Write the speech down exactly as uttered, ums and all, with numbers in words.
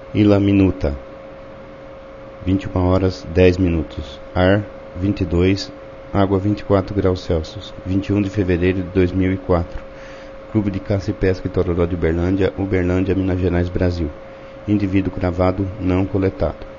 Ilha Minuta, vinte e uma horas dez minutos. Ar vinte e dois, água vinte e quatro graus Celsius. vinte e um de fevereiro de dois mil e quatro. Clube de Caça e Pesca e Tororó de Uberlândia, Uberlândia, Minas Gerais, Brasil. Indivíduo cravado não coletado.